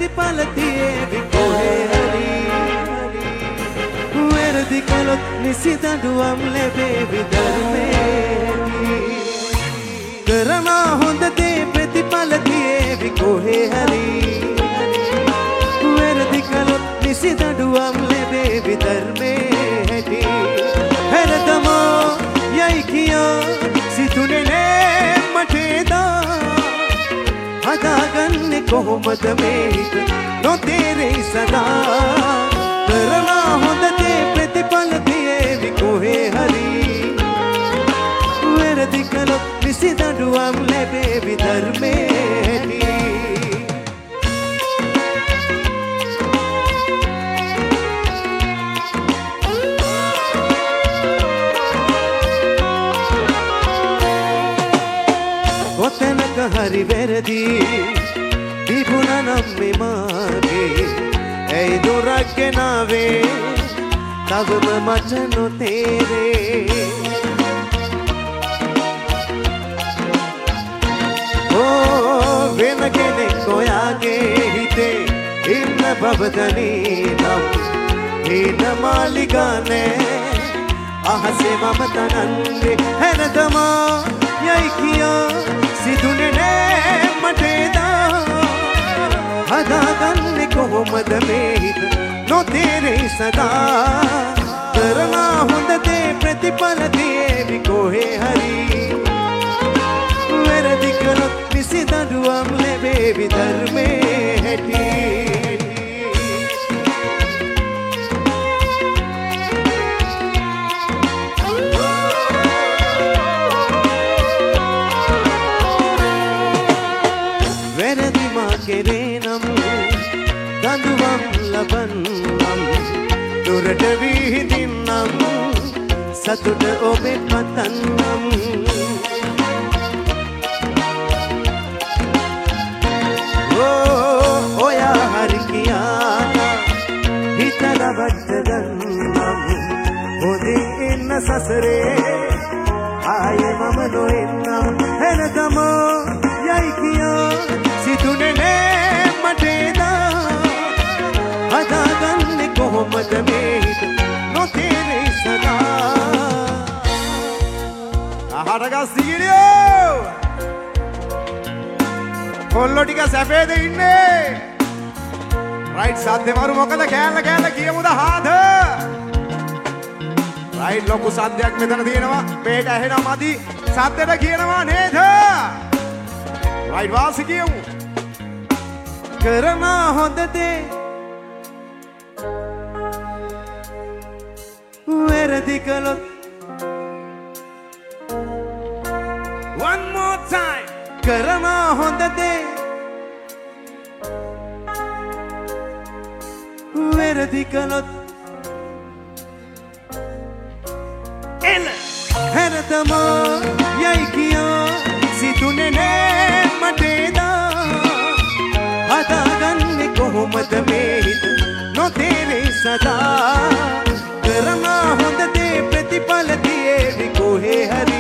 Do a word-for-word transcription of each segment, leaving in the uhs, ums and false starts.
ප්‍රතිඵල තියේවි කොහේ හරි වැරදි කළොත් නිසි දඬුවම් ලැබේවි ධර්මයේදී කරන හොඳ දේ ප්‍රතිඵල තියේවි කොහේ හරි වැරදි කළොත් නිසි දඬුවම් ලැබේවි ධර්මයේදී හැරදමෝ යයි කියා සිතුනේ නෑ මට එදා හදාගන්නේ කොහොමද මේ හිත නොතේරෙයි සදා කරන හොඳ දේ ප්‍රතිඵල තියේවි කොහේ හරි වැරදි කළොත් නිසි දඬුවම් ලැබේවි ධර්මයේදී කොතැනක හරි වැරදි තිබුණා නම් මේ මාගේ ඇයි දුරක් ගෙනාවේ තවම මට නොතේරේ ඕ වෙන කෙනෙක් ඔයාගේ හිතේ ඉන්න බබදනී නම් හීන මාලිගානේ අහසේ මම තනන්නේ හැනදමා යයි කියා සිදුනේ නෑ මට එදා හදාගන්නේ කොහොමද මේ හිත නොතේරෙයි සදා කරන හොඳ දේ ප්‍රතිඵල තියේවි කොහේ හරි වැරදි කළොත් නිසි දඬුවම් ලැබේවි ධර්මයේ හැටි වැරදි මා කෙරේ නම් දඬුවම් ලබන්නම් දුරට විහිදින්නම් සතුට ඔබේ පතන්නම් ඕ ඔයා හරි කියා හිතලා වටගන්නම් හොඳින් ඉන්න සසරේ ආයේ මම නොඑන්නම් හැනදම යයි කියා සිතුනේ නෑ මට එදා හදාගන්නේ කොහොමද මේ හිත නොතේරෙයි සදා අහරගස් සීරියෝ කොල්ලෝ ටික සැපේද ඉන්නේ රයිට් සද්දේ මරු මොකද කෑල්ල කෑල්ල කියමුද හාද රයිට් ලොකු සද්දයක් මෙතන තියෙනවා මේට ඇහෙනවා මදි සද්දෙට කියනවා නේද රයිට් වාසි කියමු කරන හොඳ දේ වැරදි කළොත් one more time කරන හොඳ දේ වැරදි කළොත් එල හැරදම යයි කියා සිතුනේ නෑ මට එදා හදාගන්නේ කොහොමද මේ හිත නොතේරෙයි සදා කරන හොඳ දේ ප්‍රතිඵල තියේවි කොහේ හරි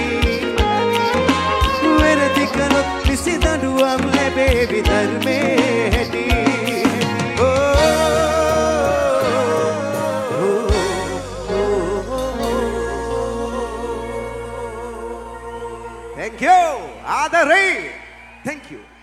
වැරදි කළොත් නිසි දඬුවම් ලැබේවි ධර්මයේ හැටි Thank you, Adari. Thank you.